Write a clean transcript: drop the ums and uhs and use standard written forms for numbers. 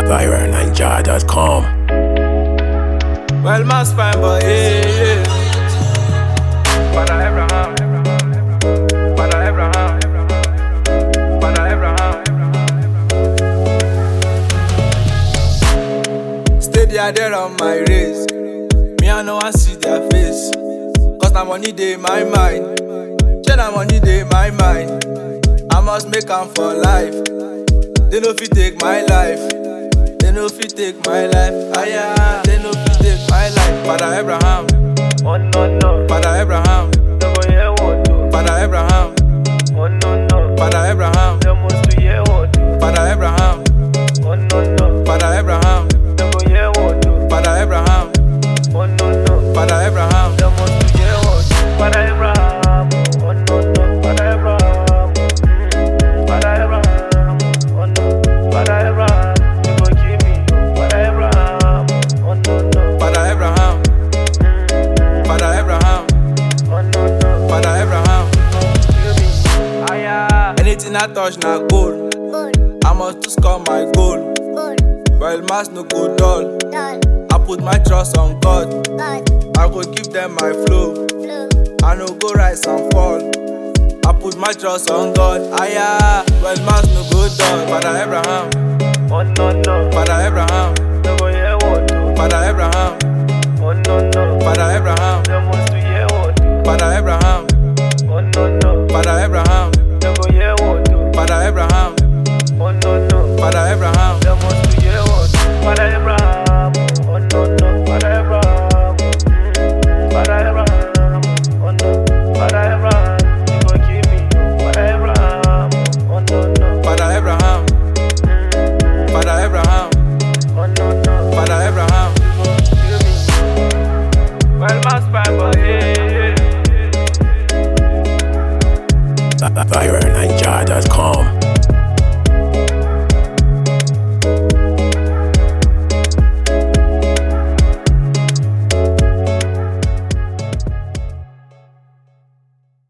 VironNinja.com. Well, man's fine, but yeah. Father Abraham. Father Abraham. Father Abraham. Stay there on my race. Me, I no one see their face. Cause na money dey my mind. Share na money dey my mind. I must make am for life. They no fit take my life. They no fit take my life. Ah yeah, they no fit take my life. Father Abraham. Oh no no, Father Abraham. no go hear what do. Father Abraham. Oh no no, Father Abraham. they must to hear what do. Father Abraham. Oh no no, Father Abraham. no go hear what do. Father Abraham. Oh no no, Father Abraham. they must to hear what do. Father Abraham. Oh no no, Father Abraham. Father Abraham. Oh no, Father Abraham. You go kill me, Father Abraham. Oh no no, Father Abraham. Father Abraham. oh no no, Father Abraham. kill me. Ah yeah. Anything I touch na gold. I must to score my goal. While mass no go dull. I put my trust on God. I go give them my flow. I no go rise and fall. I put my trust on God. Ah yeah. Well, mass no go dull. Father Abraham. Oh no no, Father Abraham. no go hear what do. Father Abraham. Oh no no, Father Abraham. they must to hear what do. Father Abraham. Oh no no, Father Abraham. they go hear what do. Father Abraham. Oh no no, Father Abraham. they must to hear what do. Father Abraham. Oh no no, Father Abraham. Father Abraham. Oh no, Father Abraham. You go kill me, Father Abraham. Oh no no, Father Abraham. Father Abraham. oh no no, Father Abraham. you go kill me. Well, man's fine, but yeah. VironNinja.com.